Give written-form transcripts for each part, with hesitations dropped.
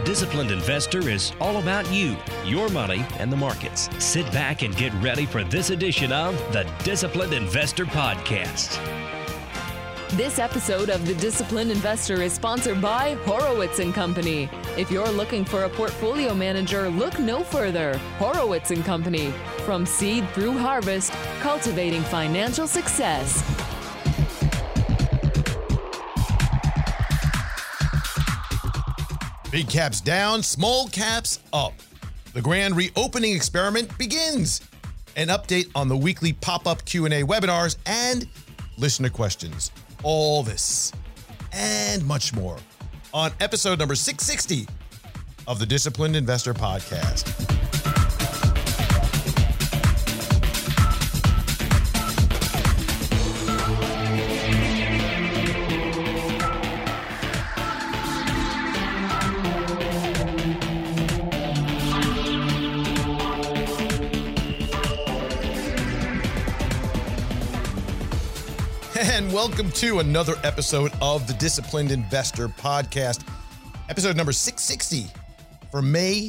Disciplined Investor is all about you, your money, and the markets. Sit back and get ready for this edition of the Disciplined Investor Podcast. This episode of The Disciplined Investor is sponsored by Horowitz & Company. If you're looking for a portfolio manager, look no further. Horowitz & Company. From seed through harvest, cultivating financial success. Big caps down, small caps up. The grand reopening experiment begins. An update on the weekly pop-up Q&A webinars and listener questions. All this and much more on episode number 660 of the Disciplined Investor Podcast. And welcome to another episode of the Disciplined Investor Podcast, episode number 660 for May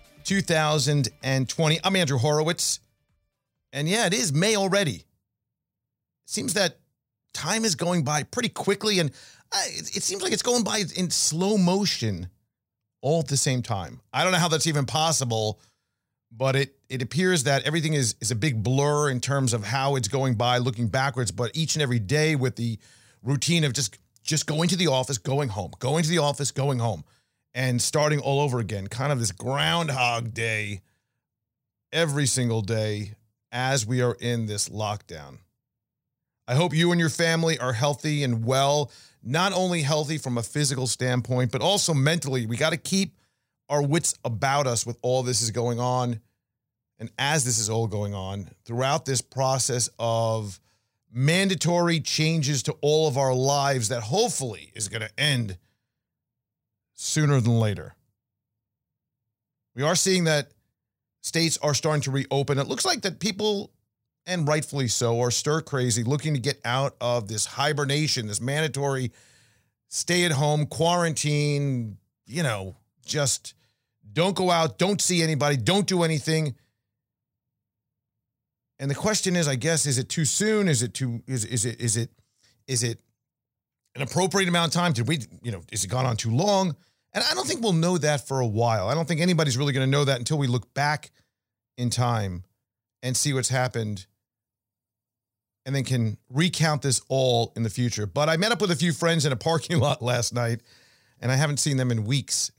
2020. I'm Andrew Horowitz, and yeah, it is May already. It seems that time is going by pretty quickly, and it seems like it's going by in slow motion all at the same time. I don't know how that's even possible, but it appears that everything is a big blur in terms of how it's going by, looking backwards. But each and every day with the routine of just going to the office, going home, going to the office, going home, and starting all over again, kind of this Groundhog Day every single day as we are in this lockdown. I hope you and your family are healthy and well, not only healthy from a physical standpoint, but also mentally. We got to keep our wits about us with all this is going on. And as this is all going on, throughout this process of mandatory changes to all of our lives that hopefully is going to end sooner than later. We are seeing that states are starting to reopen. It looks like that people, and rightfully so, are stir crazy, looking to get out of this hibernation, this mandatory stay-at-home quarantine, just don't go out, don't see anybody, don't do anything. And the question is, I guess, is it too soon? Is it an appropriate amount of time? Is it gone on too long? And I don't think we'll know that for a while. I don't think anybody's really going to know that until we look back in time and see what's happened and then can recount this all in the future. But I met up with a few friends in a parking lot last night, and I haven't seen them in weeks.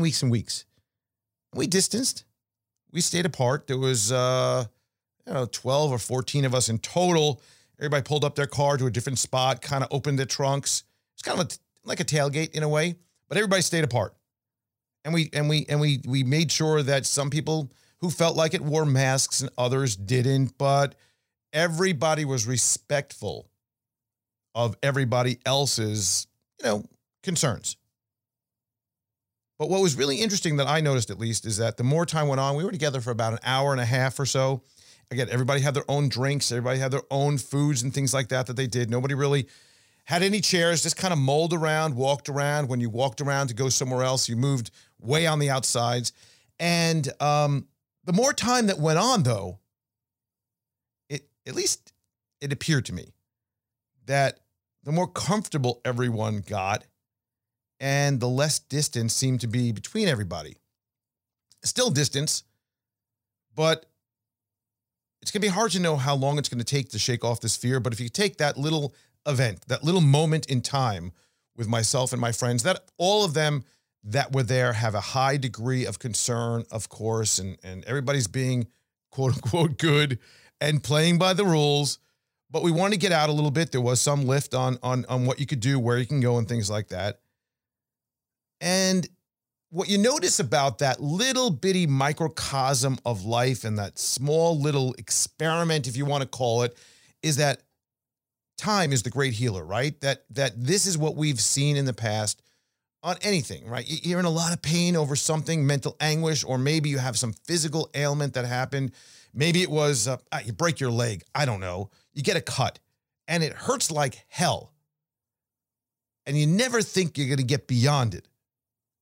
We distanced. We stayed apart. There was, 12 or 14 of us in total. Everybody pulled up their car to a different spot, kind of opened their trunks. It's kind of like a tailgate in a way, but everybody stayed apart. And we made sure that some people who felt like it wore masks and others didn't, but everybody was respectful of everybody else's, concerns. But what was really interesting that I noticed, at least, is that the more time went on, we were together for about an hour and a half or so. Again, everybody had their own drinks. Everybody had their own foods and things like that they did. Nobody really had any chairs, just kind of mulled around, walked around. When you walked around to go somewhere else, you moved way on the outsides. And the more time that went on, though, it appeared to me that the more comfortable everyone got, and the less distance seemed to be between everybody. Still distance, but it's going to be hard to know how long it's going to take to shake off this fear. But if you take that little event, that little moment in time with myself and my friends, that all of them that were there have a high degree of concern, of course, and everybody's being quote unquote good and playing by the rules. But we want to get out a little bit. There was some lift on what you could do, where you can go and things like that. And what you notice about that little bitty microcosm of life and that small little experiment, if you want to call it, is that time is the great healer, right? That this is what we've seen in the past on anything, right? You're in a lot of pain over something, mental anguish, or maybe you have some physical ailment that happened. Maybe it was you break your leg. I don't know. You get a cut and it hurts like hell. And you never think you're going to get beyond it.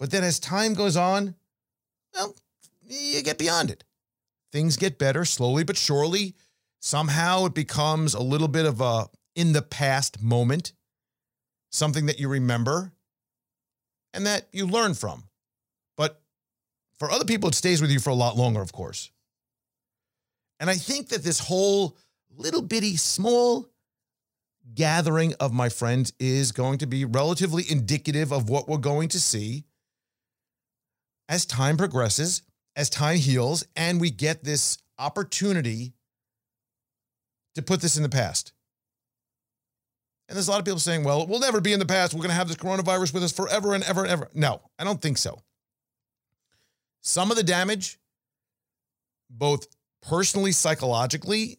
But then as time goes on, well, you get beyond it. Things get better slowly but surely. Somehow it becomes a little bit of a in the past moment, something that you remember and that you learn from. But for other people, it stays with you for a lot longer, of course. And I think that this whole little bitty small gathering of my friends is going to be relatively indicative of what we're going to see as time progresses, as time heals, and we get this opportunity to put this in the past. And there's a lot of people saying, well, we'll never be in the past. We're going to have this coronavirus with us forever and ever and ever. No, I don't think so. Some of the damage, both personally, psychologically,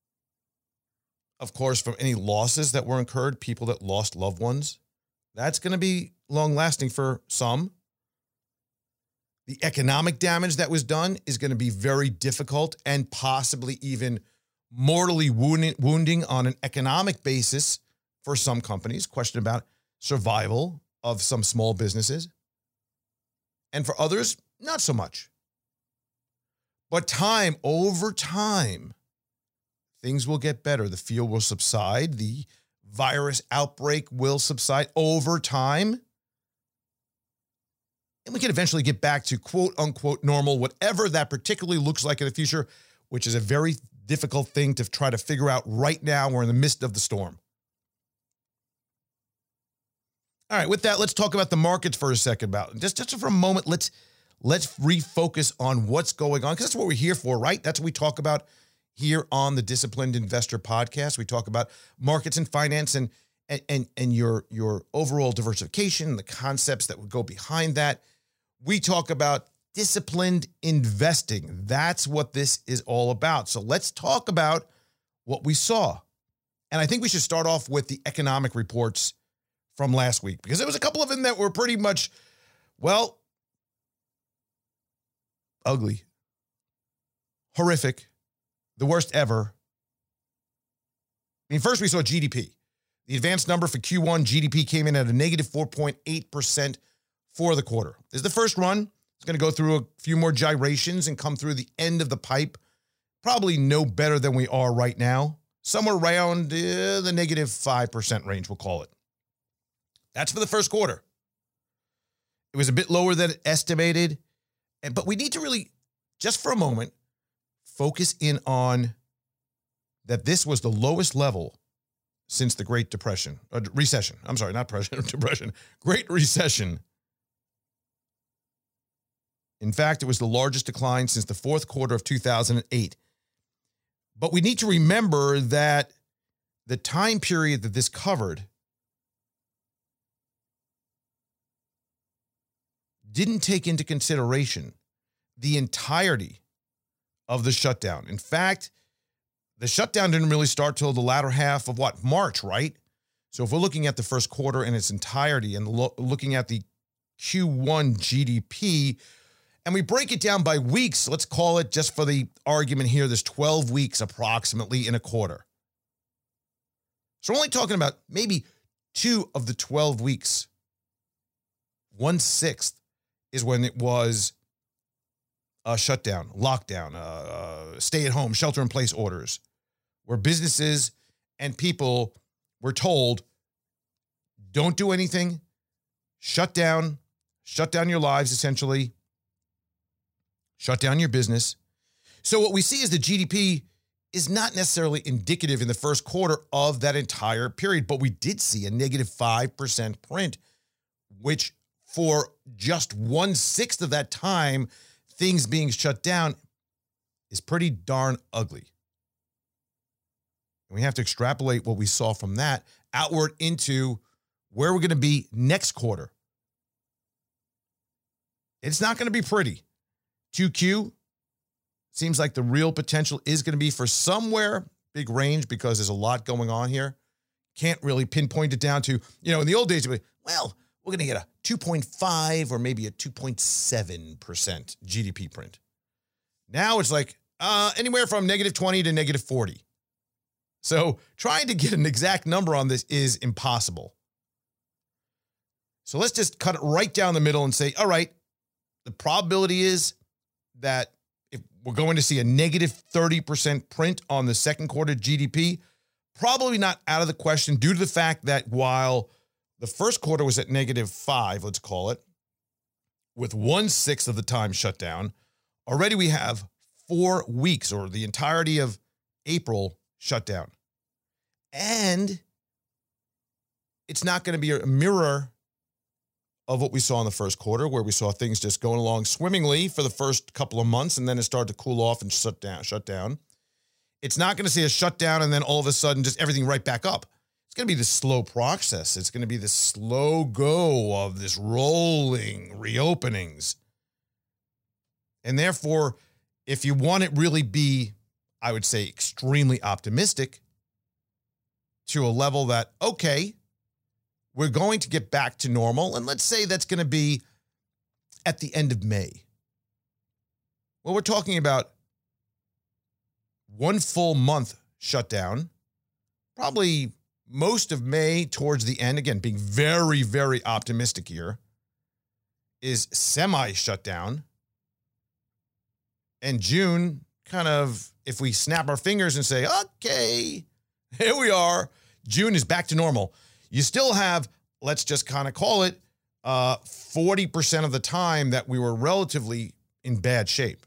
of course, from any losses that were incurred, people that lost loved ones, that's going to be long lasting for some. The economic damage that was done is going to be very difficult and possibly even mortally wounding on an economic basis for some companies. Question about survival of some small businesses. And for others, not so much. But over time, things will get better. The fear will subside. The virus outbreak will subside over time. And we can eventually get back to quote unquote normal, whatever that particularly looks like in the future, which is a very difficult thing to try to figure out right now. We're in the midst of the storm. All right, with that, let's talk about the markets for a second. Just for a moment, let's refocus on what's going on, because that's what we're here for, right? That's what we talk about here on the Disciplined Investor Podcast. We talk about markets and finance and your overall diversification, the concepts that would go behind that. We talk about disciplined investing. That's what this is all about. So let's talk about what we saw. And I think we should start off with the economic reports from last week, because there was a couple of them that were pretty much, well, ugly, horrific, the worst ever. I mean, first we saw GDP. The advanced number for Q1 GDP came in at a negative 4.8% for the quarter. This is the first run. It's going to go through a few more gyrations and come through the end of the pipe. Probably no better than we are right now. Somewhere around the negative 5% range, we'll call it. That's for the first quarter. It was a bit lower than estimated. But we need to really, just for a moment, focus in on that this was the lowest level since the Great Depression, recession. I'm sorry, not depression, Great Recession. In fact, it was the largest decline since the fourth quarter of 2008. But we need to remember that the time period that this covered didn't take into consideration the entirety of the shutdown. In fact, the shutdown didn't really start till the latter half of March, right? So if we're looking at the first quarter in its entirety and looking at the Q1 GDP, and we break it down by weeks, let's call it, just for the argument here, there's 12 weeks approximately in a quarter. So we're only talking about maybe 2 of the 12 weeks. 1/6 is when it was a shutdown, lockdown, stay-at-home, shelter-in-place orders, where businesses and people were told, don't do anything, shut down your lives, essentially, shut down your business. So what we see is the GDP is not necessarily indicative in the first quarter of that entire period, but we did see a negative 5% print, which for just 1/6 of that time, things being shut down, is pretty darn ugly. And we have to extrapolate what we saw from that outward into where we're going to be next quarter. It's not going to be pretty. 2Q seems like the real potential is going to be for somewhere, big range, because there's a lot going on here. Can't really pinpoint it down to, in the old days, we're going to get a 2.5 or maybe a 2.7% GDP print. Now it's like anywhere from negative 20 to negative 40. So trying to get an exact number on this is impossible. So let's just cut it right down the middle and say, all right, the probability is that if we're going to see a negative 30% print on the second quarter GDP, probably not out of the question due to the fact that while the first quarter was at -5, let's call it, with 1/6 of the time shut down, already we have 4 weeks or the entirety of April shut down. And it's not going to be a mirror of what we saw in the first quarter, where we saw things just going along swimmingly for the first couple of months, and then it started to cool off and shut down. It's not going to see a shutdown and then all of a sudden just everything right back up. It's going to be this slow process. It's going to be this slow go of this rolling reopenings. And therefore, if you want it really be, I would say, extremely optimistic to a level that, okay, we're going to get back to normal. And let's say that's going to be at the end of May. Well, we're talking about 1 full month shutdown, probably most of May towards the end, again, being very, very optimistic here, is semi-shut down. And June, kind of, if we snap our fingers and say, okay, here we are, June is back to normal. You still have, let's just kind of call it, 40% of the time that we were relatively in bad shape.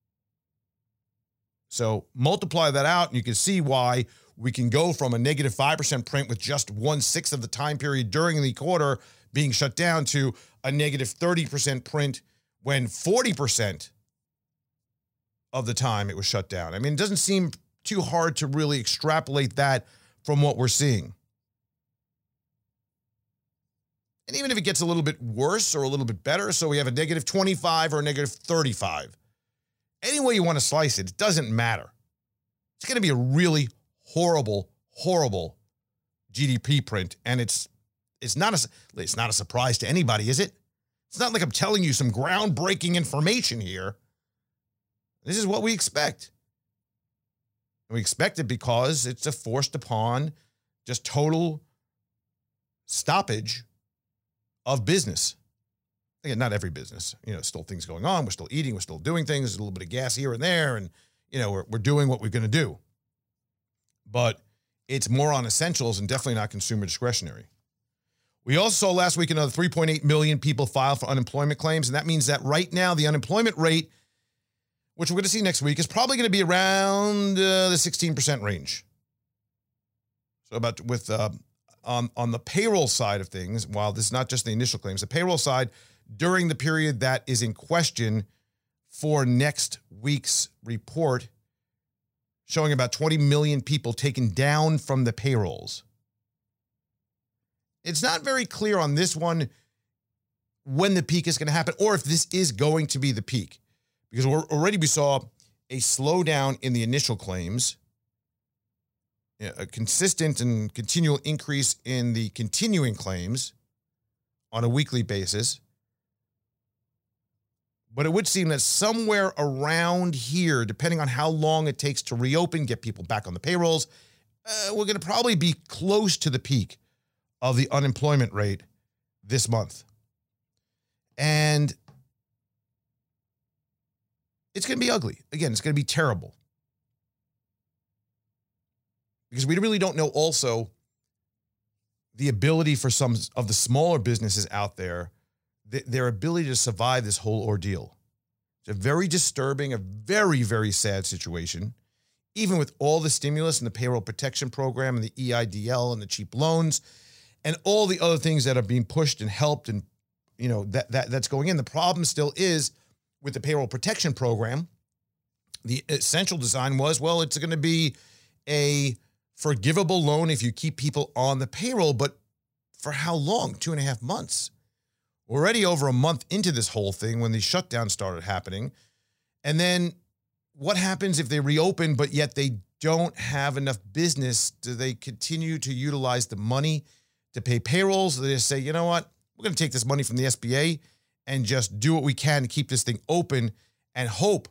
So multiply that out, and you can see why we can go from a -5% print with just 1/6 of the time period during the quarter being shut down to a -30% print when 40% of the time it was shut down. I mean, it doesn't seem too hard to really extrapolate that from what we're seeing. And even if it gets a little bit worse or a little bit better, so we have a -25 or a -35, any way you want to slice it, it doesn't matter. It's going to be a really horrible, horrible GDP print, and it's not a surprise to anybody, is it? It's not like I'm telling you some groundbreaking information here. This is what we expect. And we expect it because it's a forced upon, just total stoppage of business. Again, not every business, still things going on. We're still eating, we're still doing things. There's a little bit of gas here and there, and we're doing what we're going to do. But it's more on essentials and definitely not consumer discretionary. We also saw last week another 3.8 million people file for unemployment claims, and that means that right now the unemployment rate, which we're going to see next week, is probably going to be around the 16% range. So on the payroll side of things, while this is not just the initial claims, the payroll side, during the period that is in question for next week's report, showing about 20 million people taken down from the payrolls. It's not very clear on this one when the peak is going to happen or if this is going to be the peak. Because we saw a slowdown in the initial claims, a consistent and continual increase in the continuing claims on a weekly basis. But it would seem that somewhere around here, depending on how long it takes to reopen, get people back on the payrolls, we're going to probably be close to the peak of the unemployment rate this month. And it's going to be ugly. Again, it's going to be terrible. Because we really don't know also the ability for some of the smaller businesses out there, their ability to survive this whole ordeal. It's a very disturbing, a very, very sad situation. Even with all the stimulus and the payroll protection program and the EIDL and the cheap loans and all the other things that are being pushed and helped and that's going in. The problem still is with the payroll protection program, the essential design was, well, it's going to be a forgivable loan if you keep people on the payroll, but for how long? 2.5 months. We're already over a month into this whole thing when the shutdown started happening. And then what happens if they reopen, but yet they don't have enough business? Do they continue to utilize the money to pay payrolls? They just say, you know what? We're going to take this money from the SBA and just do what we can to keep this thing open and hope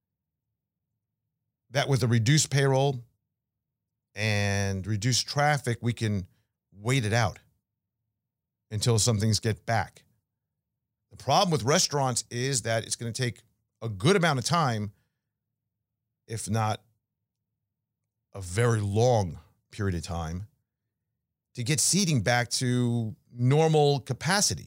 that with a reduced payroll and reduced traffic, we can wait it out until some things get back. The problem with restaurants is that it's going to take a good amount of time, if not a very long period of time, to get seating back to normal capacity.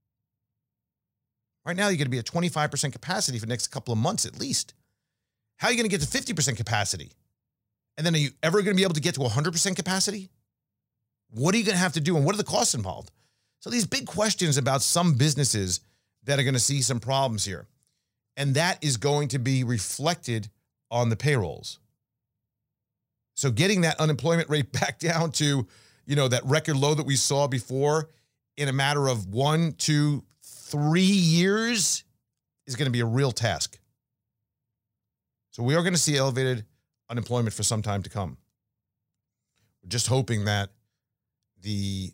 Right now, you're going to be at 25% capacity for the next couple of months at least. How are you going to get to 50% capacity? And then are you ever going to be able to get to 100% capacity? What are you going to have to do, and what are the costs involved? So these big questions about some businesses that are going to see some problems here. And that is going to be reflected on the payrolls. So getting that unemployment rate back down to, that record low that we saw before in a matter of 1, 2, 3 years is going to be a real task. So we are going to see elevated unemployment for some time to come. We're just hoping that there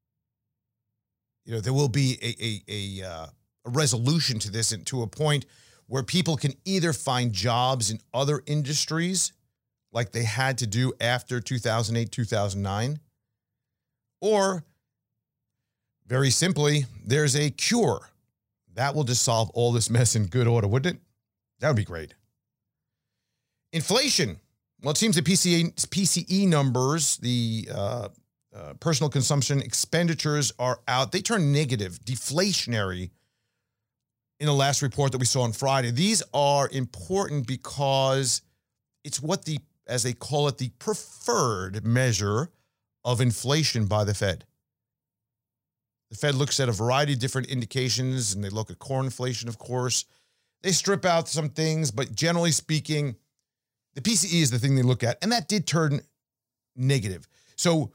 will be a resolution to this, and to a point where people can either find jobs in other industries like they had to do after 2008, 2009, or very simply, there's a cure that will just solve all this mess in good order, wouldn't it? That would be great. Inflation. Well, it seems the PCE numbers, the personal consumption expenditures, are out. They turned negative, deflationary, in the last report that we saw on Friday. These are important because it's what as they call it, the preferred measure of inflation by the Fed. The Fed looks at a variety of different indications, and they look at core inflation, of course. They strip out some things, but generally speaking, the PCE is the thing they look at, and that did turn negative. So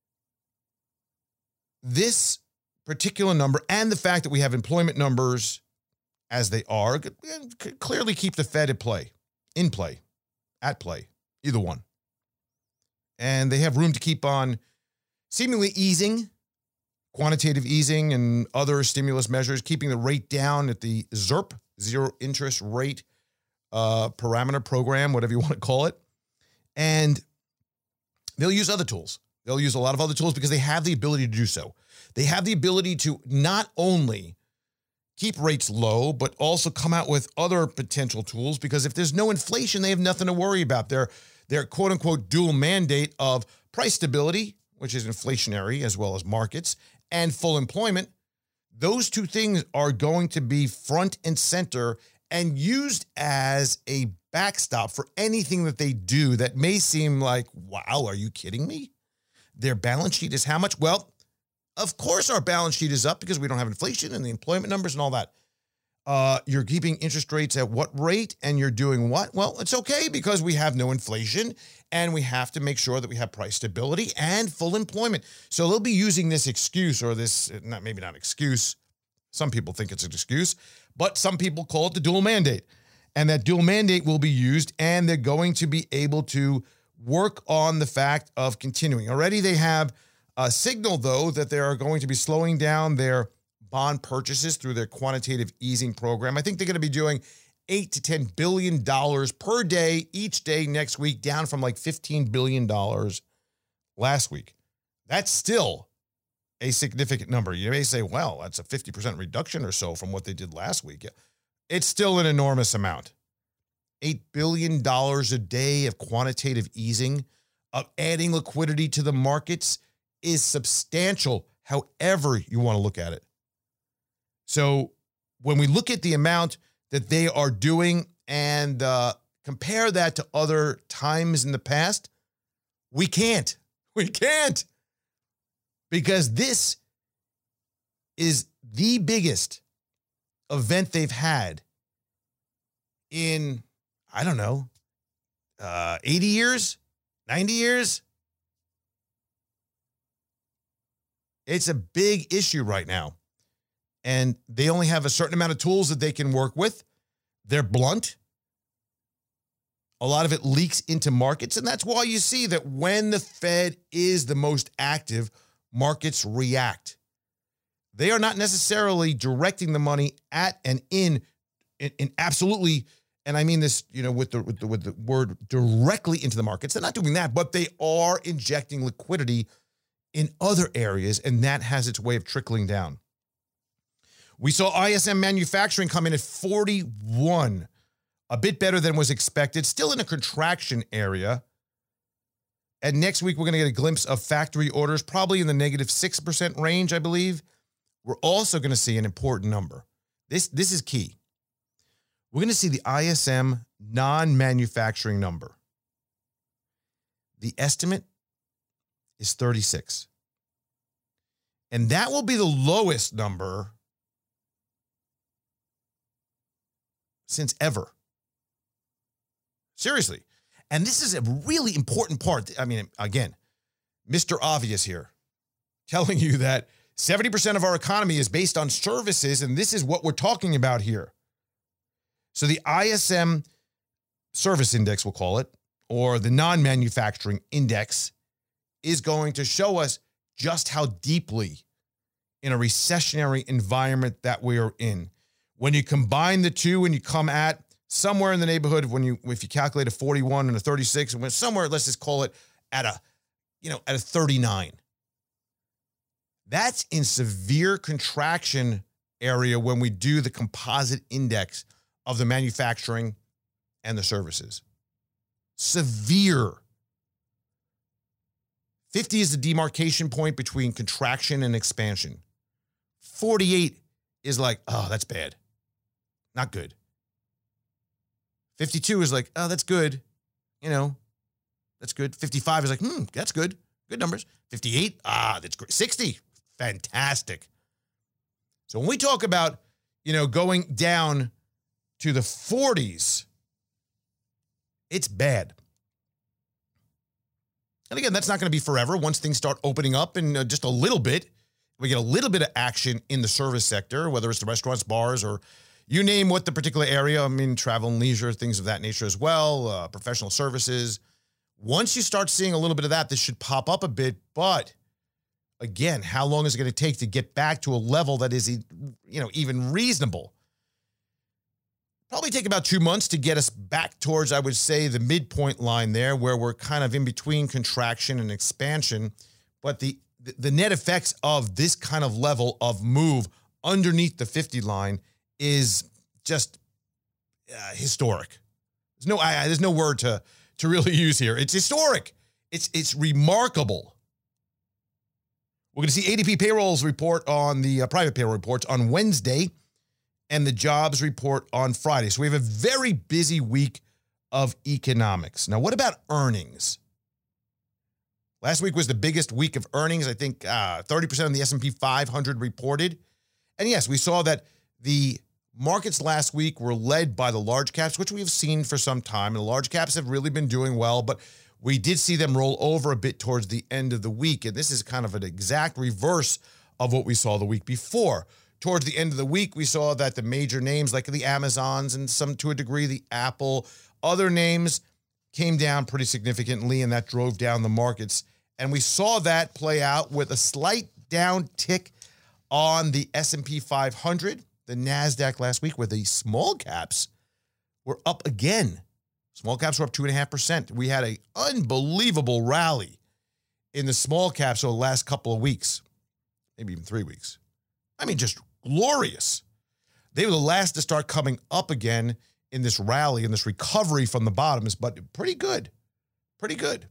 this particular number and the fact that we have employment numbers as they are could clearly keep the Fed at play, either one. And they have room to keep on seemingly easing, quantitative easing and other stimulus measures, keeping the rate down at the ZIRP, zero interest rate parameter program, whatever you want to call it. And they'll use other tools. They'll use a lot of other tools because they have the ability to do so. They have the ability to not only keep rates low, but also come out with other potential tools, because if there's no inflation, they have nothing to worry about. Their quote unquote dual mandate of price stability, which is inflationary as well as markets, and full employment. Those two things are going to be front and center and used as a backstop for anything that they do that may seem like, wow, are you kidding me? Their balance sheet is how much? Well, of course our balance sheet is up because we don't have inflation and the employment numbers and all that. You're keeping interest rates at what rate, and you're doing what? Well, it's okay because we have no inflation, and we have to make sure that we have price stability and full employment. So they'll be using this excuse, or this, maybe not excuse. Some people think it's an excuse, but some people call it the dual mandate. And that dual mandate will be used, and they're going to be able to work on the fact of continuing. Already they have a signal, though, that they are going to be slowing down their bond purchases through their quantitative easing program. I think they're going to be doing $8 to $10 billion per day, each day next week, down from like $15 billion last week. That's still a significant number. You may say, well, that's a 50% reduction or so from what they did last week. It's still an enormous amount. $8 billion a day of quantitative easing, of adding liquidity to the markets, is substantial, however you want to look at it. So when we look at the amount that they are doing and compare that to other times in the past, we can't. We can't. Because this is the biggest event they've had in, I don't know, 80 years, 90 years. It's a big issue right now. And they only have a certain amount of tools that they can work with. They're blunt. A lot of it leaks into markets. And that's why you see that when the Fed is the most active, markets react. They are not necessarily directing the money at and in absolutely, and I mean this, with the word directly into the markets. They're not doing that, but they are injecting liquidity in other areas, and that has its way of trickling down. We saw ISM manufacturing come in at 41, a bit better than was expected, still in a contraction area. And next week, we're going to get a glimpse of factory orders, probably in the negative 6% range, I believe. We're also going to see an important number. This is key. We're going to see the ISM non-manufacturing number. The estimate is 36. And that will be the lowest number since ever. Seriously. And this is a really important part. I mean, again, Mr. Obvious here, telling you that 70% of our economy is based on services, and this is what we're talking about here. So the ISM service index, we'll call it, or the non-manufacturing index, is going to show us just how deeply in a recessionary environment that we are in. When you combine the two and you come at somewhere in the neighborhood of if you calculate a 41 and a 36, and somewhere, let's just call it at a 39. That's in severe contraction area when we do the composite index of the manufacturing and the services. Severe. 50 is the demarcation point between contraction and expansion. 48 is like, oh, that's bad. Not good. 52 is like, oh, that's good. That's good. 55 is like, that's good. Good numbers. 58, that's great. 60, fantastic. So when we talk about, going down to the 40s, it's bad. And again, that's not going to be forever. Once things start opening up and just a little bit, we get a little bit of action in the service sector, whether it's the restaurants, bars, or you name what the particular area. I mean, travel and leisure, things of that nature as well, professional services. Once you start seeing a little bit of that, this should pop up a bit. But again, how long is it going to take to get back to a level that is, even reasonable? Probably take about 2 months to get us back towards, I would say, the midpoint line there, where we're kind of in between contraction and expansion. But the net effects of this kind of level of move underneath the 50 line is just historic. There's no word to really use here. It's historic. It's remarkable. We're going to see ADP payrolls report on the private payroll reports on Wednesday, and the jobs report on Friday. So we have a very busy week of economics. Now, what about earnings? Last week was the biggest week of earnings. I think 30% of the S&P 500 reported. And yes, we saw that the markets last week were led by the large caps, which we've seen for some time. And the large caps have really been doing well, but we did see them roll over a bit towards the end of the week. And this is kind of an exact reverse of what we saw the week before. Towards the end of the week, we saw that the major names like the Amazons and some to a degree the Apple, other names came down pretty significantly, and that drove down the markets. And we saw that play out with a slight down tick on the S&P 500, the NASDAQ last week, where the small caps were up again. Small caps were up 2.5%. We had an unbelievable rally in the small caps over the last couple of weeks, maybe even 3 weeks. I mean, just glorious. They were the last to start coming up again in this rally, in this recovery from the bottoms, but pretty good. Pretty good.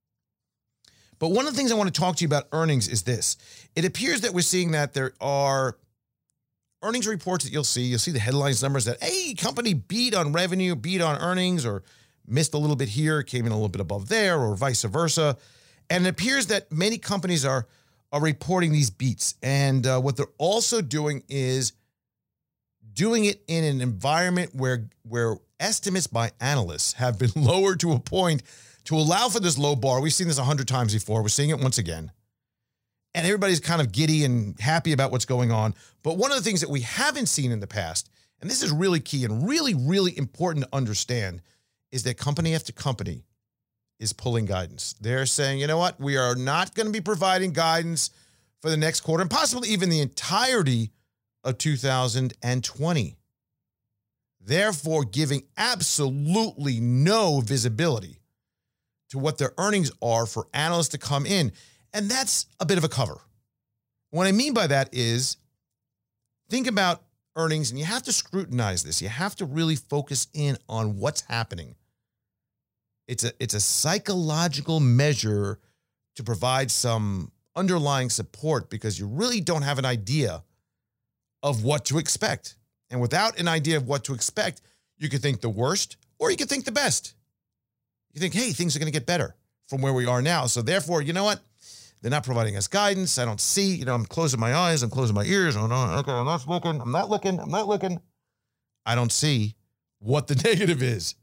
But one of the things I want to talk to you about earnings is this. It appears that we're seeing that there are earnings reports that you'll see the headlines numbers that, hey, company beat on revenue, beat on earnings, or missed a little bit here, came in a little bit above there, or vice versa. And it appears that many companies are reporting these beats. And what they're also doing is doing it in an environment where estimates by analysts have been lowered to a point to allow for this low bar. We've seen this 100 times before. We're seeing it once again. And everybody's kind of giddy and happy about what's going on. But one of the things that we haven't seen in the past, and this is really key and really, really important to understand, is that company after company is pulling guidance. They're saying, you know what, we are not going to be providing guidance for the next quarter and possibly even the entirety of 2020. Therefore, giving absolutely no visibility to what their earnings are for analysts to come in. And that's a bit of a cover. What I mean by that is think about earnings, and you have to scrutinize this. You have to really focus in on what's happening. It's a psychological measure to provide some underlying support because you really don't have an idea of what to expect. And without an idea of what to expect, you could think the worst or you could think the best. You think, hey, things are going to get better from where we are now. So therefore, you know what? They're not providing us guidance. I don't see, I'm closing my eyes. I'm closing my ears. Oh, no, okay, I'm not looking. I'm not looking. I don't see what the negative is.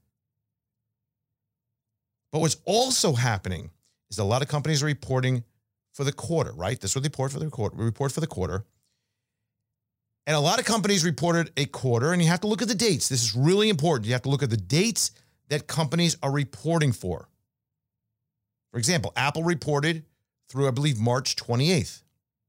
But what's also happening is a lot of companies are reporting for the quarter, right? This is what they report for the quarter. And a lot of companies reported a quarter, and you have to look at the dates. This is really important. You have to look at the dates that companies are reporting for. For example, Apple reported through, I believe, March 28th.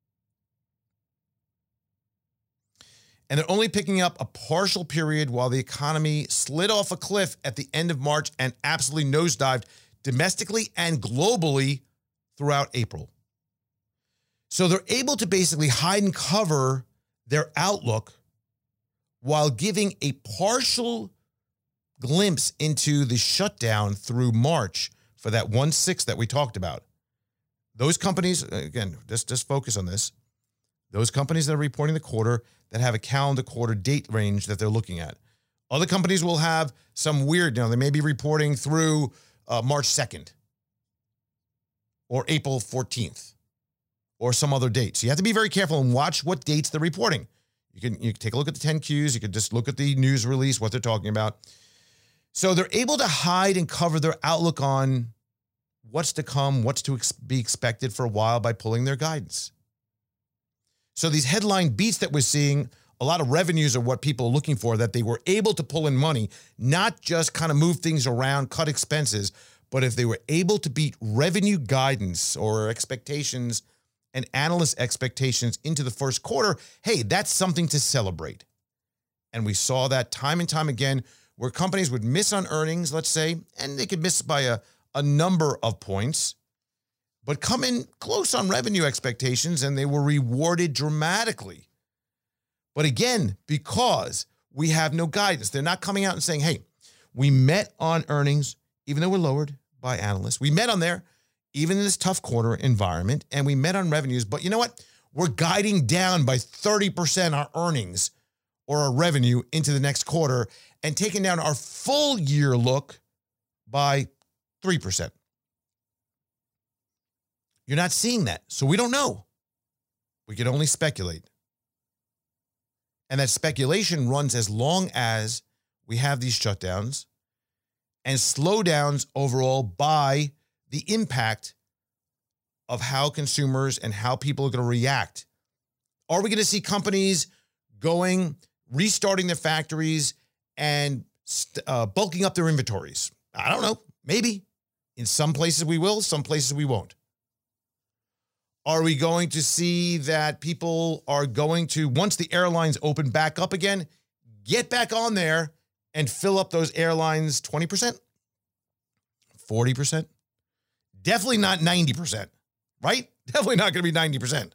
And they're only picking up a partial period while the economy slid off a cliff at the end of March and absolutely nosedived domestically and globally throughout April. So they're able to basically hide and cover their outlook while giving a partial glimpse into the shutdown through March for that 1/6 that we talked about. Those companies, again, just focus on this. Those companies that are reporting the quarter that have a calendar quarter date range that they're looking at. Other companies will have some weird, they may be reporting through March 2nd or April 14th or some other date. So you have to be very careful and watch what dates they're reporting. You can take a look at the 10-Qs. You can just look at the news release, what they're talking about. So they're able to hide and cover their outlook on what's to come, what's to be expected for a while by pulling their guidance. So these headline beats that we're seeing, a lot of revenues are what people are looking for, that they were able to pull in money, not just kind of move things around, cut expenses, but if they were able to beat revenue guidance or expectations and analyst expectations into the first quarter, hey, that's something to celebrate. And we saw that time and time again where companies would miss on earnings, let's say, and they could miss by a number of points, but come in close on revenue expectations and they were rewarded dramatically. But again, because we have no guidance, they're not coming out and saying, hey, we met on earnings, even though we're lowered by analysts. We met on there, even in this tough quarter environment, and we met on revenues. But you know what? We're guiding down by 30% our earnings or our revenue into the next quarter and taking down our full year look by 3%. You're not seeing that. So we don't know. We can only speculate. And that speculation runs as long as we have these shutdowns and slowdowns overall by the impact of how consumers and how people are going to react. Are we going to see companies restarting their factories and bulking up their inventories? I don't know. Maybe. In some places we will, some places we won't. Are we going to see that people are going to, once the airlines open back up again, get back on there and fill up those airlines 20%? 40%? Definitely not 90%, right? Definitely not going to be 90%.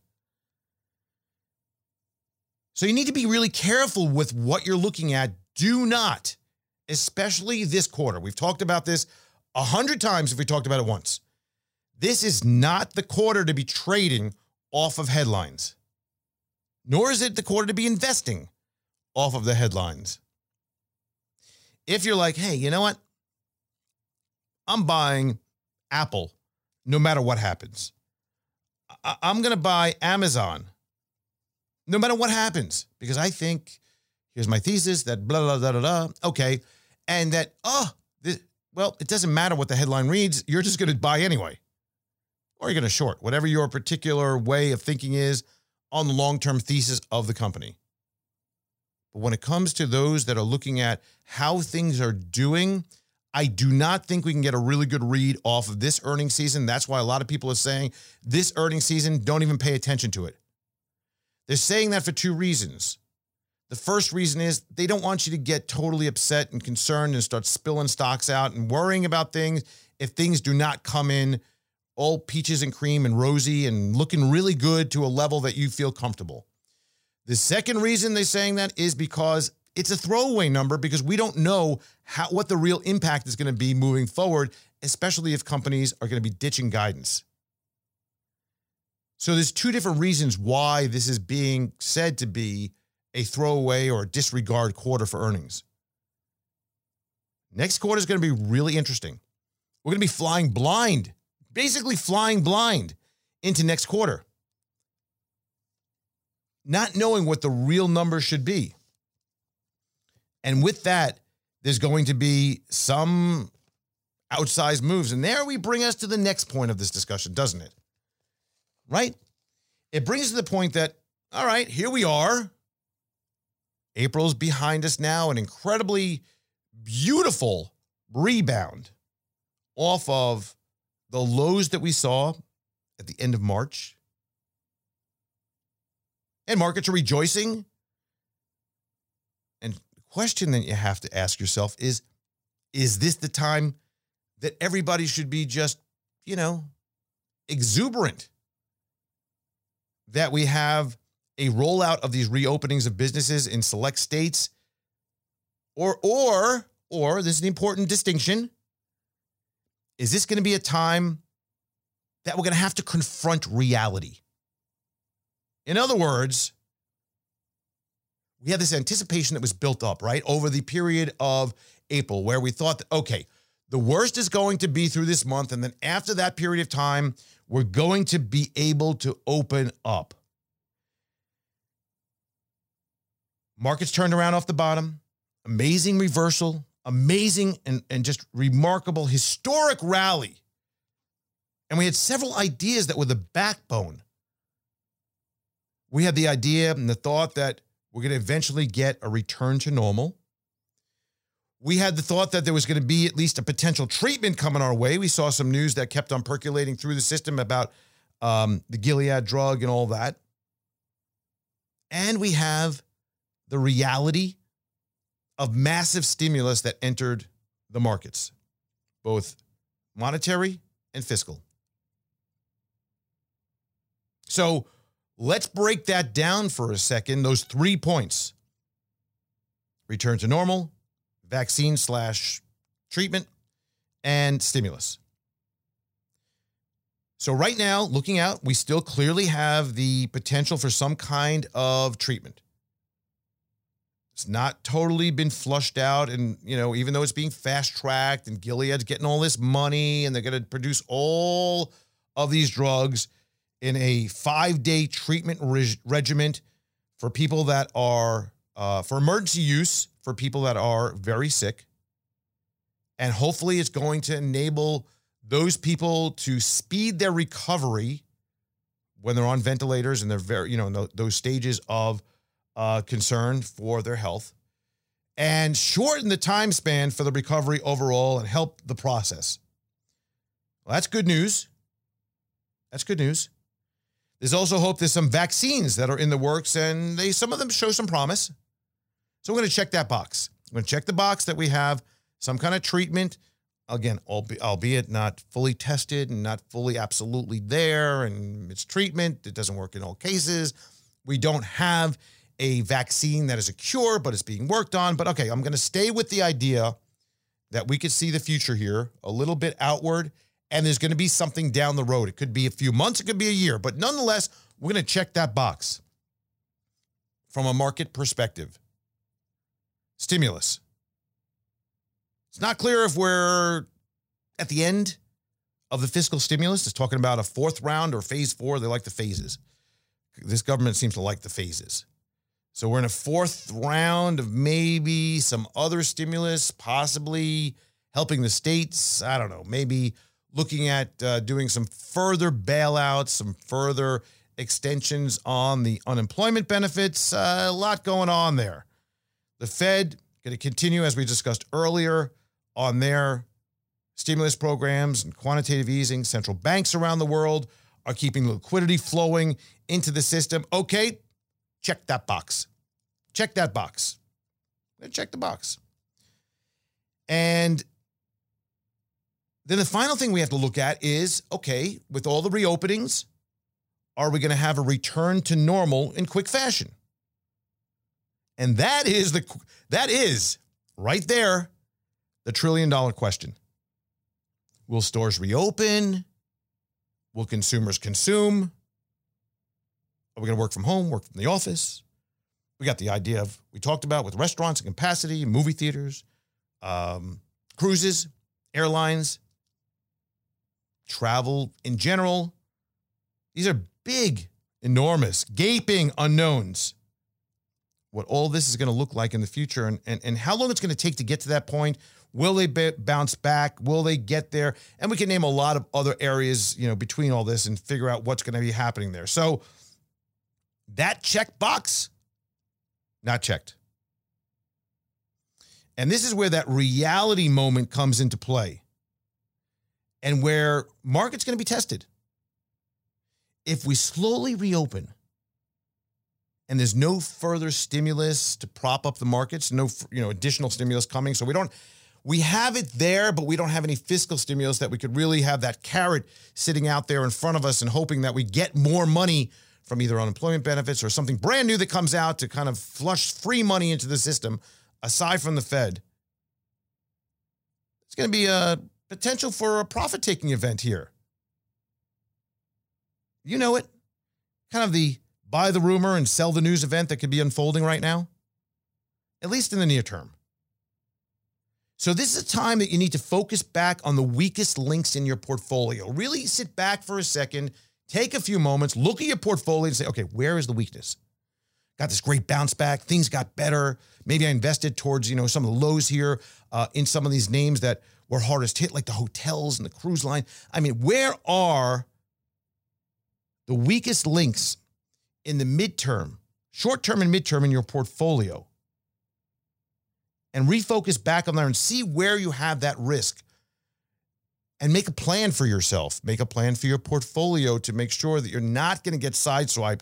So you need to be really careful with what you're looking at. Do not, especially this quarter. We've talked about this 100 times if we talked about it once. This is not the quarter to be trading off of headlines, nor is it the quarter to be investing off of the headlines. If you're like, hey, you know what? I'm buying Apple no matter what happens. I'm going to buy Amazon no matter what happens because I think, here's my thesis, that blah, blah, blah, blah, blah. Okay. And that, it doesn't matter what the headline reads. You're just going to buy anyway. Or you're going to short, whatever your particular way of thinking is on the long-term thesis of the company. But when it comes to those that are looking at how things are doing, I do not think we can get a really good read off of this earnings season. That's why a lot of people are saying this earnings season, don't even pay attention to it. They're saying that for two reasons. The first reason is they don't want you to get totally upset and concerned and start spilling stocks out and worrying about things if things do not come in all peaches and cream and rosy and looking really good to a level that you feel comfortable. The second reason they're saying that is because it's a throwaway number, because we don't know what the real impact is going to be moving forward, especially if companies are going to be ditching guidance. So there's two different reasons why this is being said to be a throwaway or disregard quarter for earnings. Next quarter is going to be really interesting. We're going to be flying blind, basically flying blind into next quarter, not knowing what the real number should be. And with that, there's going to be some outsized moves. And there we bring us to the next point of this discussion, doesn't it? Right? It brings us to the point that, all right, here we are. April's behind us now, an incredibly beautiful rebound off of the lows that we saw at the end of March. And markets are rejoicing. And the question that you have to ask yourself is this the time that everybody should be just, exuberant? That we have a rollout of these reopenings of businesses in select states? Or this is an important distinction, is this going to be a time that we're going to have to confront reality? In other words, we had this anticipation that was built up, right, over the period of April, where we thought that, okay, the worst is going to be through this month, and then after that period of time, we're going to be able to open up. Markets turned around off the bottom. Amazing reversal. Amazing and just remarkable historic rally. And we had several ideas that were the backbone. We had the idea and the thought that we're going to eventually get a return to normal. We had the thought that there was going to be at least a potential treatment coming our way. We saw some news that kept on percolating through the system about the Gilead drug and all that. And we have the reality of massive stimulus that entered the markets, both monetary and fiscal. So let's break that down for a second, those 3 points. Return to normal, vaccine/treatment, and stimulus. So right now, looking out, we still clearly have the potential for some kind of treatment. It's not totally been flushed out, and, even though it's being fast-tracked and Gilead's getting all this money and they're going to produce all of these drugs in a 5-day treatment regimen for people that are, for emergency use, for people that are very sick. And hopefully it's going to enable those people to speed their recovery when they're on ventilators and they're very, those stages of concern for their health, and shorten the time span for the recovery overall and help the process. Well, that's good news. That's good news. There's also hope there's some vaccines that are in the works, and some of them show some promise. So we're going to check that box. I'm going to check the box that we have some kind of treatment, again, albeit not fully tested and not fully absolutely there, and it's treatment. It doesn't work in all cases. We don't have a vaccine that is a cure, but it's being worked on. But okay, I'm going to stay with the idea that we could see the future here a little bit outward, and there's going to be something down the road. It could be a few months, it could be a year, but nonetheless, we're going to check that box from a market perspective. Stimulus. It's not clear if we're at the end of the fiscal stimulus. It's talking about a fourth round or phase 4. They like the phases. This government seems to like the phases. So we're in a fourth round of maybe some other stimulus, possibly helping the states. I don't know, maybe looking at doing some further bailouts, some further extensions on the unemployment benefits. A lot going on there. The Fed going to continue, as we discussed earlier, on their stimulus programs and quantitative easing. Central banks around the world are keeping liquidity flowing into the system. Okay, check that box. Check that box. Check the box. And Then the final thing we have to look at is, okay, with all the reopenings, are we going to have a return to normal in quick fashion? And that is right there, the $1 trillion question. Will stores reopen? Will consumers consume? Are we going to work from home, work from the office? We got the idea of, we talked about with restaurants and capacity, movie theaters, cruises, airlines, travel in general. These are big, enormous, gaping unknowns. What all this is going to look like in the future and how long it's going to take to get to that point. Will they bounce back? Will they get there? And we can name a lot of other areas, between all this and figure out what's going to be happening there. So that checkbox, not checked. And this is where that reality moment comes into play and where market's going to be tested. If we slowly reopen and there's no further stimulus to prop up the markets, no, additional stimulus coming. So we have it there, but we don't have any fiscal stimulus that we could really have that carrot sitting out there in front of us and hoping that we get more money from either unemployment benefits or something brand new that comes out to kind of flush free money into the system, aside from the Fed. It's going to be a potential for a profit-taking event here. You know it. Kind of the buy the rumor and sell the news event that could be unfolding right now, at least in the near term. So this is a time that you need to focus back on the weakest links in your portfolio. Really sit back for a second, take a few moments, look at your portfolio and say, okay, where is the weakness? Got this great bounce back. Things got better. Maybe I invested towards, some of the lows here in some of these names that were hardest hit, like the hotels and the cruise line. I mean, where are the weakest links in the midterm, short-term and midterm in your portfolio? And refocus back on there and see where you have that risk. And make a plan for yourself. Make a plan for your portfolio to make sure that you're not going to get sideswiped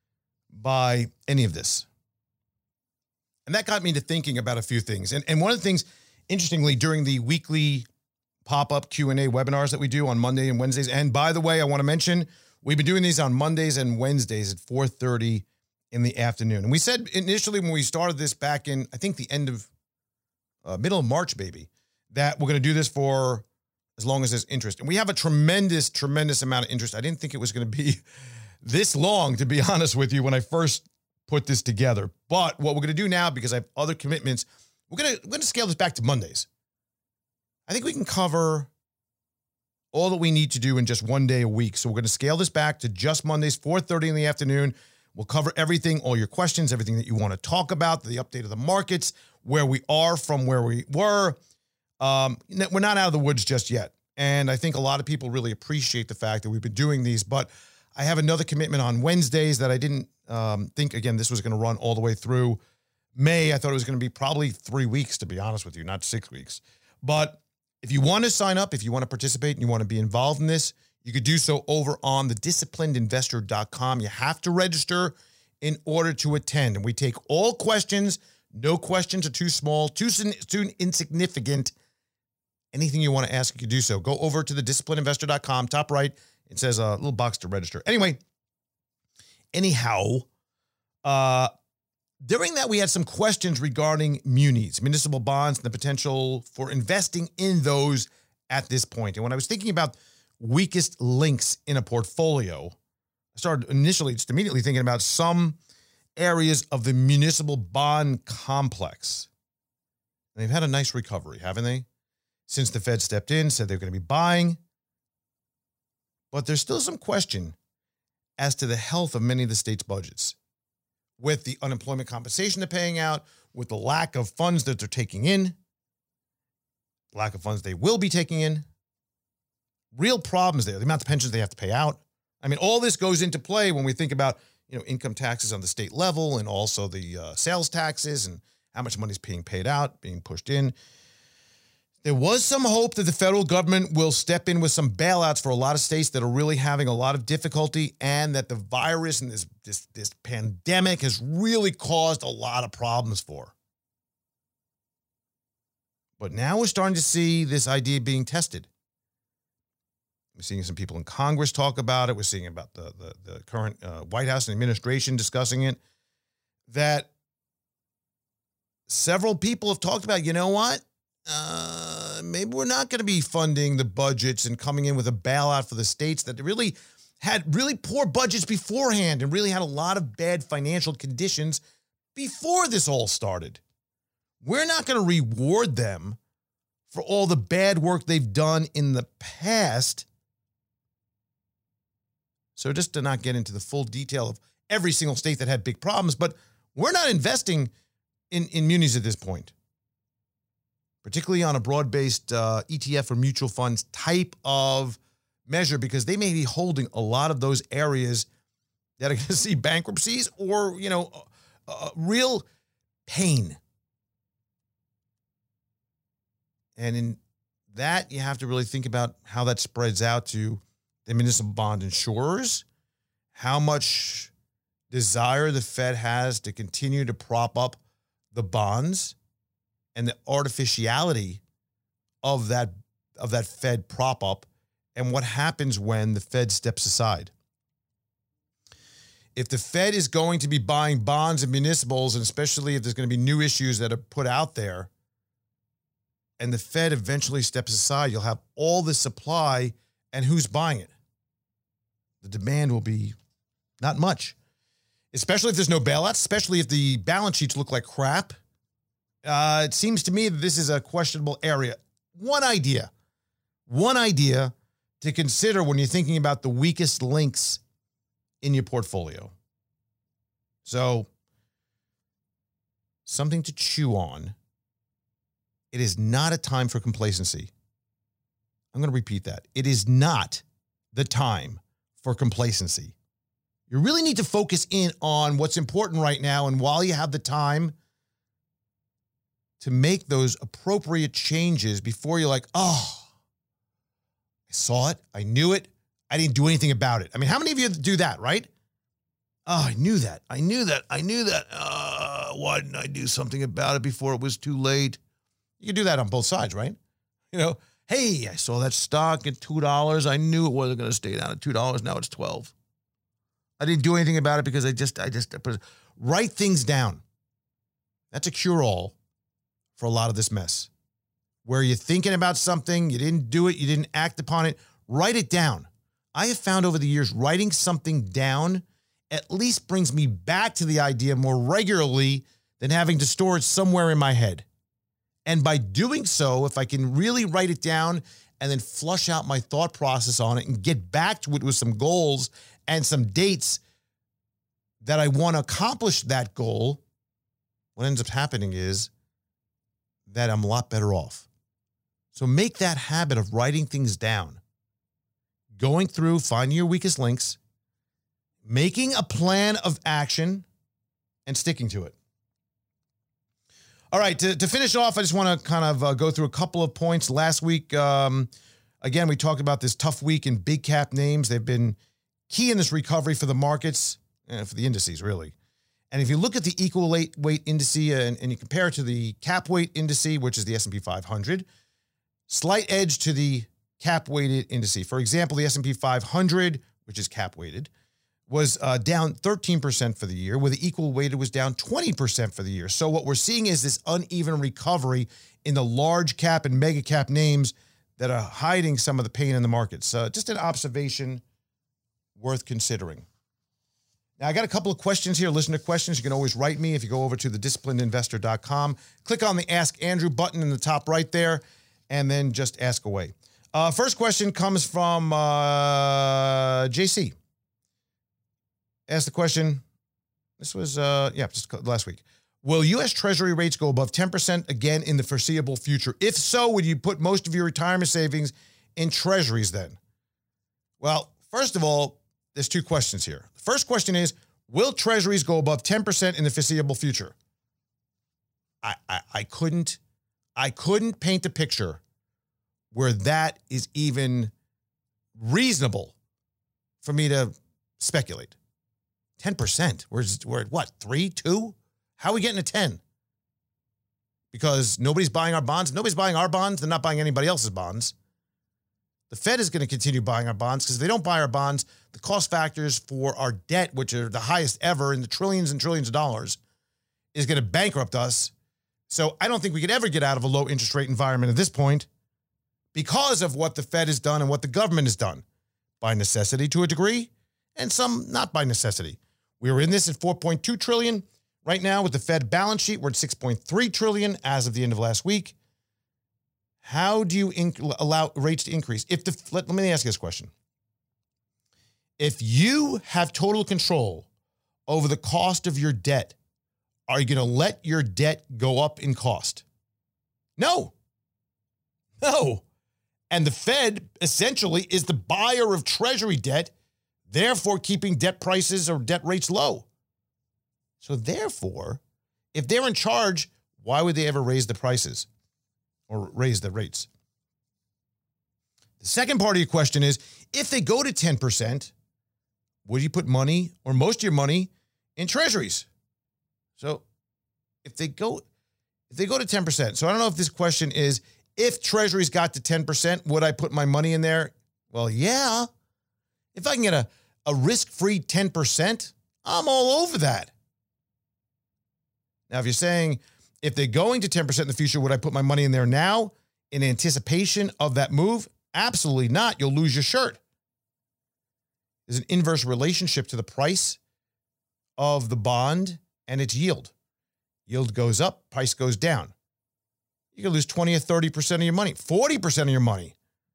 by any of this. And that got me to thinking about a few things. And one of the things, interestingly, during the weekly pop-up Q&A webinars that we do on Monday and Wednesdays, and by the way, I want to mention, we've been doing these on Mondays and Wednesdays at 4:30 in the afternoon. And we said initially when we started this back in, I think, the end of, middle of March, maybe, that we're going to do this for as long as there's interest. And we have a tremendous, tremendous amount of interest. I didn't think it was going to be this long, to be honest with you, when I first put this together. But what we're going to do now, because I have other commitments, we're going to scale this back to Mondays. I think we can cover all that we need to do in just one day a week. So we're going to scale this back to just Mondays, 4:30 in the afternoon. We'll cover everything, all your questions, everything that you want to talk about, the update of the markets, where we are from where we were. We're not out of the woods just yet. And I think a lot of people really appreciate the fact that we've been doing these. But I have another commitment on Wednesdays that I didn't think, again, this was going to run all the way through May. I thought it was going to be probably 3 weeks, to be honest with you, not 6 weeks. But if you want to sign up, if you want to participate and you want to be involved in this, you could do so over on thedisciplinedinvestor.com. You have to register in order to attend. And we take all questions. No questions are too small, too insignificant. Anything you want to ask, you can do so. Go over to thedisciplinedinvestor.com. Top right, it says a little box to register. Anyhow, during that, we had some questions regarding munis, municipal bonds, and the potential for investing in those at this point. And when I was thinking about weakest links in a portfolio, I started initially just immediately thinking about some areas of the municipal bond complex. And they've had a nice recovery, haven't they? Since the Fed stepped in, said they're going to be buying. But there's still some question as to the health of many of the states' budgets. With the unemployment compensation they're paying out, with the lack of funds that they're taking in, lack of funds they will be taking in, real problems there, the amount of pensions they have to pay out. I mean, all this goes into play when we think about, income taxes on the state level and also the sales taxes and how much money is being paid out, being pushed in. There was some hope that the federal government will step in with some bailouts for a lot of states that are really having a lot of difficulty, and that the virus and this pandemic has really caused a lot of problems for. But now we're starting to see this idea being tested. We're seeing some people in Congress talk about it. We're seeing about the current White House and administration discussing it, that several people have talked about, you know what? Maybe we're not going to be funding the budgets and coming in with a bailout for the states that really had really poor budgets beforehand and really had a lot of bad financial conditions before this all started. We're not going to reward them for all the bad work they've done in the past. So just to not get into the full detail of every single state that had big problems, but we're not investing in munis at this point, particularly on a broad-based ETF or mutual funds type of measure, because they may be holding a lot of those areas that are going to see bankruptcies or, real pain. And in that, you have to really think about how that spreads out to the municipal bond insurers, how much desire the Fed has to continue to prop up the bonds, and the artificiality of that Fed prop up, and what happens when the Fed steps aside. If the Fed is going to be buying bonds and municipals, and especially if there's going to be new issues that are put out there, and the Fed eventually steps aside, you'll have all the supply, and who's buying it? The demand will be not much, especially if there's no bailouts, especially if the balance sheets look like crap. It seems to me that this is a questionable area. One idea to consider when you're thinking about the weakest links in your portfolio. So, something to chew on. It is not a time for complacency. I'm going to repeat that. It is not the time for complacency. You really need to focus in on what's important right now, and while you have the time to make those appropriate changes before you're like, oh, I saw it, I knew it, I didn't do anything about it. I mean, how many of you do that, right? Oh, I knew that. Why didn't I do something about it before it was too late? You can do that on both sides, right? Hey, I saw that stock at $2. I knew it wasn't going to stay down at $2. Now it's $12. I didn't do anything about it because I just write things down. That's a cure-all for a lot of this mess. Where you're thinking about something, you didn't do it, you didn't act upon it, write it down. I have found over the years, writing something down at least brings me back to the idea more regularly than having to store it somewhere in my head. And by doing so, if I can really write it down and then flush out my thought process on it and get back to it with some goals and some dates that I want to accomplish that goal, what ends up happening is that I'm a lot better off. So make that habit of writing things down, going through, finding your weakest links, making a plan of action, and sticking to it. All right, to finish off, I just want to kind of go through a couple of points. Last week, again, we talked about this tough week in big cap names. They've been key in this recovery for the markets, for the indices, really. And if you look at the equal weight indice and you compare it to the cap weight indice, which is the S&P 500, slight edge to the cap weighted indice. For example, the S&P 500, which is cap weighted, was down 13% for the year, where the equal weighted was down 20% for the year. So what we're seeing is this uneven recovery in the large cap and mega cap names that are hiding some of the pain in the markets. Just an observation worth considering. Now, I got a couple of questions here, listener questions. You can always write me if you go over to thedisciplinedinvestor.com. Click on the Ask Andrew button in the top right there, and then just ask away. First question comes from JC. Asked the question, this was, just last week. Will U.S. Treasury rates go above 10% again in the foreseeable future? If so, would you put most of your retirement savings in Treasuries then? Well, first of all, there's two questions here. The first question is, will Treasuries go above 10% in the foreseeable future? I couldn't paint a picture where that is even reasonable for me to speculate. 10%. We're at what? 3, 2? How are we getting to 10? Because nobody's buying our bonds. Nobody's buying our bonds. They're not buying anybody else's bonds. The Fed is going to continue buying our bonds because if they don't buy our bonds, the cost factors for our debt, which are the highest ever in the trillions and trillions of dollars, is going to bankrupt us. So I don't think we could ever get out of a low interest rate environment at this point because of what the Fed has done and what the government has done, by necessity to a degree, and some not by necessity. We were in this at 4.2 trillion. Right now with the Fed balance sheet, we're at 6.3 trillion as of the end of last week. How do you allow rates to increase? Let me ask you this question. If you have total control over the cost of your debt, are you going to let your debt go up in cost? No. And the Fed essentially is the buyer of Treasury debt, therefore keeping debt prices or debt rates low. So therefore, if they're in charge, why would they ever raise the prices or raise the rates? The second part of your question is, if they go to 10%, would you put money or most of your money in Treasuries? So if they go to 10%, so I don't know if this question is, if Treasuries got to 10%, would I put my money in there? Well, yeah. If I can get a risk-free 10%, I'm all over that. Now, if you're saying, if they're going to 10% in the future, would I put my money in there now in anticipation of that move? Absolutely not. You'll lose your shirt. There's an inverse relationship to the price of the bond and its yield. Yield goes up, price goes down. You can lose 20 or 30% of your money, 40% of your money.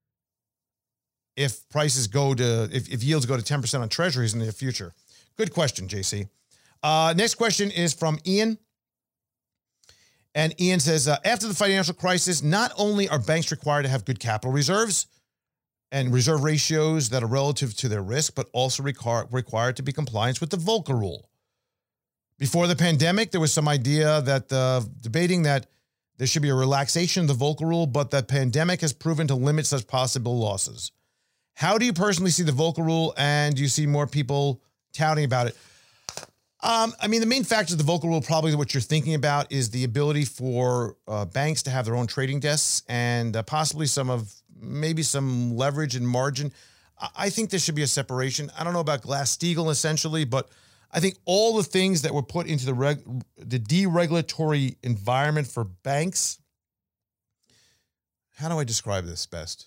If yields go to 10% on Treasuries in the future. Good question, JC. Next question is from Ian. And Ian says, after the financial crisis, not only are banks required to have good capital reserves and reserve ratios that are relative to their risk, but also required to be compliant with the Volcker Rule. Before the pandemic, there was some idea that debating that there should be a relaxation of the Volcker Rule, but the pandemic has proven to limit such possible losses. How do you personally see the Volcker Rule, and do you see more people touting about it? The main factor of the Volcker Rule, probably what you're thinking about, is the ability for banks to have their own trading desks and possibly some leverage and margin. I think there should be a separation. I don't know about Glass-Steagall essentially, but I think all the things that were put into the deregulatory environment for banks. How do I describe this best?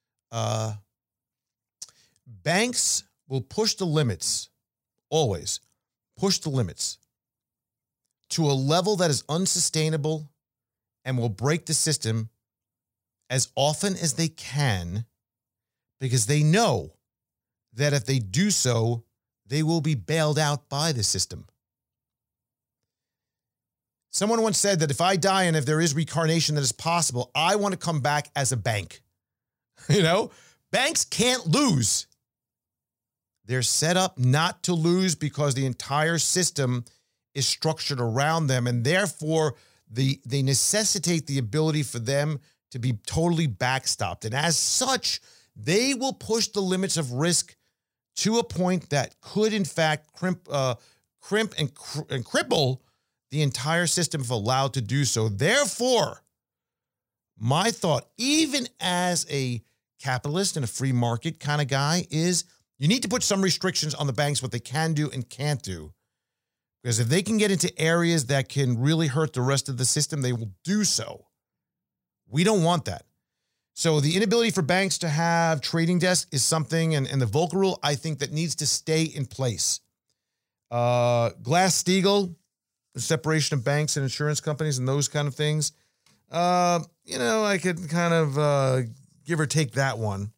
Banks will push the limits, always push the limits to a level that is unsustainable and will break the system as often as they can, because they know that if they do so, they will be bailed out by the system. Someone once said that if I die and if there is reincarnation that is possible, I want to come back as a bank. Banks can't lose. They're set up not to lose because the entire system is structured around them, and therefore they necessitate the ability for them to be totally backstopped. And as such, they will push the limits of risk to a point that could, in fact, crimp and cripple the entire system if allowed to do so. Therefore, my thought, even as a capitalist and a free market kind of guy, is you need to put some restrictions on the banks, what they can do and can't do. Because if they can get into areas that can really hurt the rest of the system, they will do so. We don't want that. So the inability for banks to have trading desks is something, and the Volcker Rule, I think, that needs to stay in place. Glass-Steagall, the separation of banks and insurance companies and those kind of things. I could kind of give or take that one.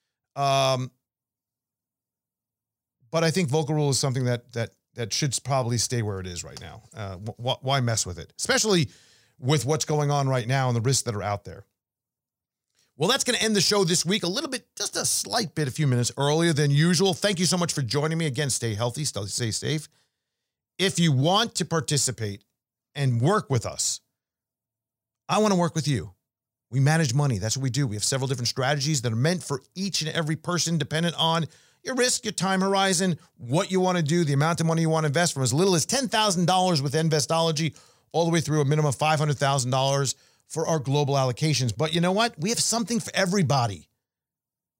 But I think Volcker Rule is something that should probably stay where it is right now. Why mess with it? Especially with what's going on right now and the risks that are out there. Well, that's going to end the show this week just a slight bit, a few minutes earlier than usual. Thank you so much for joining me. Again, stay healthy, stay safe. If you want to participate and work with us, I want to work with you. We manage money. That's what we do. We have several different strategies that are meant for each and every person, dependent on your risk, your time horizon, what you want to do, the amount of money you want to invest, from as little as $10,000 with Investology all the way through a minimum of $500,000 for our global allocations. But you know what? We have something for everybody.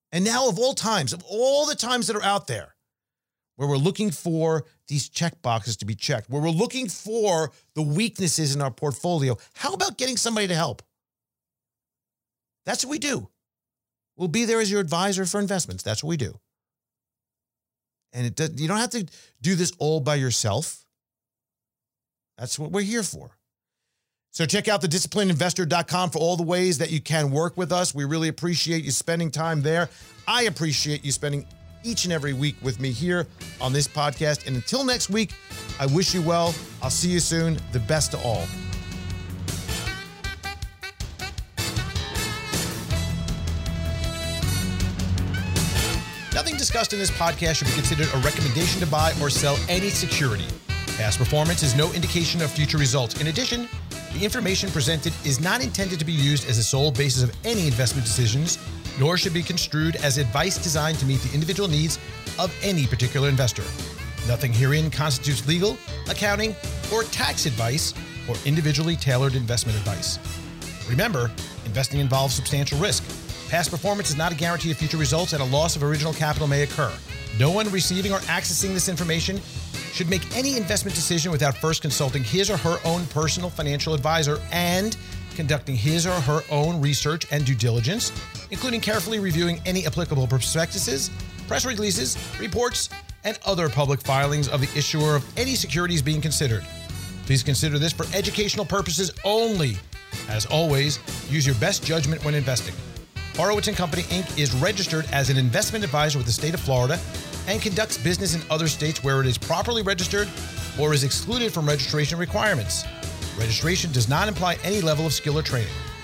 And now of all the times that are out there, where we're looking for these check boxes to be checked, where we're looking for the weaknesses in our portfolio, how about getting somebody to help? That's what we do. We'll be there as your advisor for investments. That's what we do. And you don't have to do this all by yourself. That's what we're here for. So check out thedisciplinedinvestor.com for all the ways that you can work with us. We really appreciate you spending time there. I appreciate you spending each and every week with me here on this podcast. And until next week, I wish you well. I'll see you soon. The best to all. Nothing discussed in this podcast should be considered a recommendation to buy or sell any security. Past performance is no indication of future results. In addition, the information presented is not intended to be used as the sole basis of any investment decisions, nor should be construed as advice designed to meet the individual needs of any particular investor. Nothing herein constitutes legal, accounting, or tax advice or individually tailored investment advice. Remember, investing involves substantial risk. Past performance is not a guarantee of future results, and a loss of original capital may occur. No one receiving or accessing this information should make any investment decision without first consulting his or her own personal financial advisor and conducting his or her own research and due diligence, including carefully reviewing any applicable prospectuses, press releases, reports, and other public filings of the issuer of any securities being considered. Please consider this for educational purposes only. As always, use your best judgment when investing. Horowitz & Company, Inc. is registered as an investment advisor with the state of Florida and conducts business in other states where it is properly registered or is excluded from registration requirements. Registration does not imply any level of skill or training.